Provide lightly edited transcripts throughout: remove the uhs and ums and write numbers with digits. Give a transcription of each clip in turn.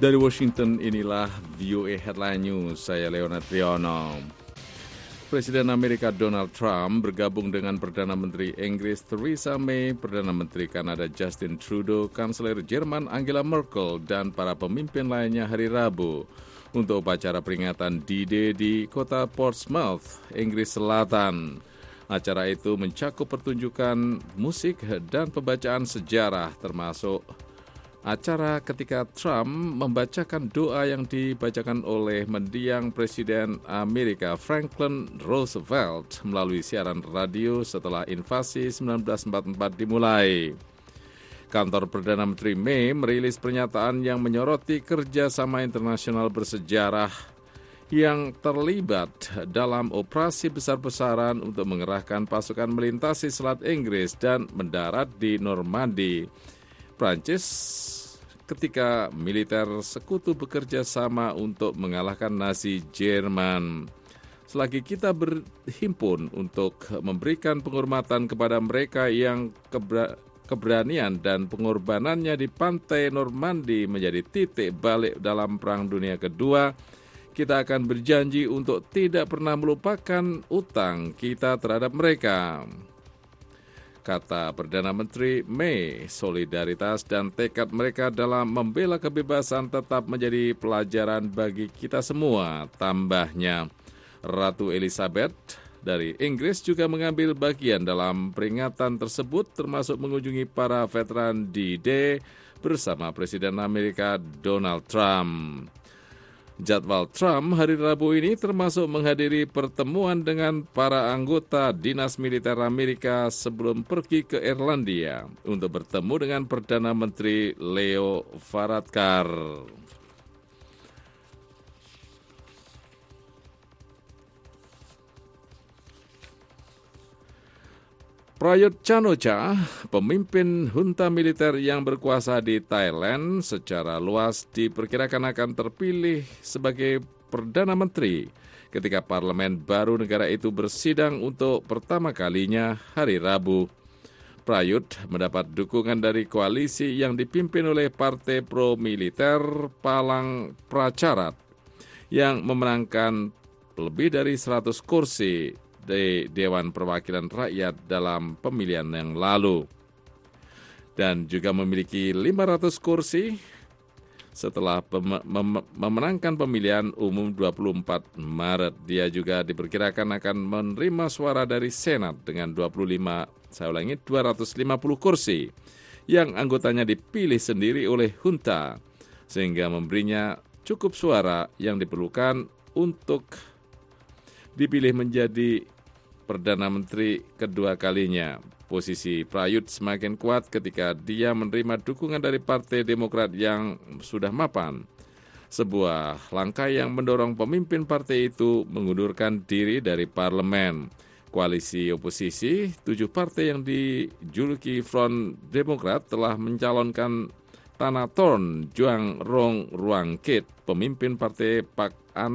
Dari Washington, inilah VOA Headline News. Saya Leonard Riono. Presiden Amerika Donald Trump bergabung dengan Perdana Menteri Inggris Theresa May, Perdana Menteri Kanada Justin Trudeau, Kanselir Jerman Angela Merkel, dan para pemimpin lainnya hari Rabu untuk upacara peringatan D-Day di kota Portsmouth, Inggris Selatan. Acara itu mencakup pertunjukan musik dan pembacaan sejarah, termasuk acara ketika Trump membacakan doa yang dibacakan oleh mendiang Presiden Amerika Franklin Roosevelt melalui siaran radio setelah invasi 1944 dimulai. Kantor Perdana Menteri May merilis pernyataan yang menyoroti kerjasama internasional bersejarah yang terlibat dalam operasi besar-besaran untuk mengerahkan pasukan melintasi Selat Inggris dan mendarat di Normandy, Prancis, ketika militer sekutu bekerja sama untuk mengalahkan Nazi Jerman. Selagi kita berhimpun untuk memberikan penghormatan kepada mereka yang keberanian dan pengorbanannya di pantai Normandy menjadi titik balik dalam Perang Dunia Kedua, kita akan berjanji untuk tidak pernah melupakan utang kita terhadap mereka. Kata Perdana Menteri May, solidaritas dan tekad mereka dalam membela kebebasan tetap menjadi pelajaran bagi kita semua. Tambahnya, Ratu Elizabeth dari Inggris juga mengambil bagian dalam peringatan tersebut, termasuk mengunjungi para veteran D-Day bersama Presiden Amerika Donald Trump. Jadwal Trump hari Rabu ini termasuk menghadiri pertemuan dengan para anggota Dinas Militer Amerika sebelum pergi ke Irlandia untuk bertemu dengan Perdana Menteri Leo Varadkar. Prayut Chan-o-cha, pemimpin junta militer yang berkuasa di Thailand, secara luas diperkirakan akan terpilih sebagai Perdana Menteri ketika parlemen baru negara itu bersidang untuk pertama kalinya hari Rabu. Prayut mendapat dukungan dari koalisi yang dipimpin oleh Partai Pro-Militer Palang Pracharat yang memenangkan lebih dari 100 kursi di Dewan Perwakilan Rakyat dalam pemilihan yang lalu, dan juga memiliki 500 kursi setelah memenangkan pemilihan umum 24 Maret. Dia juga diperkirakan akan menerima suara dari Senat dengan 250 kursi yang anggotanya dipilih sendiri oleh junta, sehingga memberinya cukup suara yang diperlukan untuk dipilih menjadi Perdana Menteri kedua kalinya. Posisi Prayut semakin kuat ketika dia menerima dukungan dari Partai Demokrat yang sudah mapan. Sebuah langkah yang mendorong pemimpin partai itu mengundurkan diri dari parlemen. Koalisi oposisi, 7 partai yang dijuluki Front Demokrat telah mencalonkan Thanathorn Juangroongruangkit, pemimpin partai Pak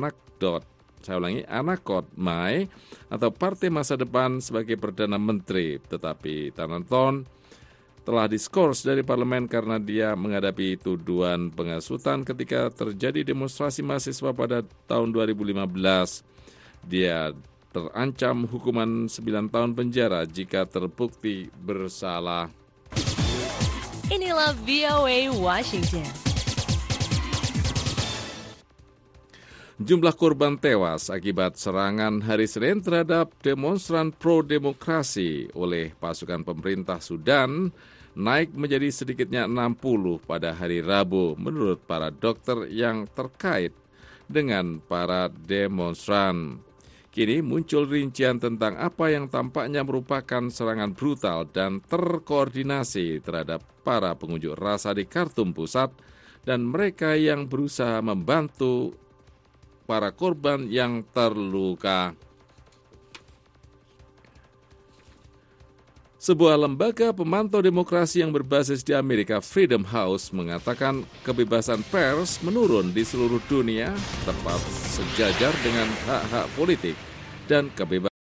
Anakot Mai atau Partai Masa Depan sebagai Perdana Menteri. Tetapi Thanathorn telah diskors dari parlemen karena dia menghadapi tuduhan pengasutan ketika terjadi demonstrasi mahasiswa pada tahun 2015. Dia terancam hukuman 9 tahun penjara jika terbukti bersalah. Inilah VOA Washington. Jumlah korban tewas akibat serangan hari Senin terhadap demonstran pro-demokrasi oleh pasukan pemerintah Sudan naik menjadi sedikitnya 60 pada hari Rabu, menurut para dokter yang terkait dengan para demonstran. Kini muncul rincian tentang apa yang tampaknya merupakan serangan brutal dan terkoordinasi terhadap para pengunjuk rasa di Khartoum Pusat dan mereka yang berusaha membantu para korban yang terluka. Sebuah lembaga pemantau demokrasi yang berbasis di Amerika, Freedom House, mengatakan kebebasan pers menurun di seluruh dunia, tepat sejajar dengan hak-hak politik dan kebebasan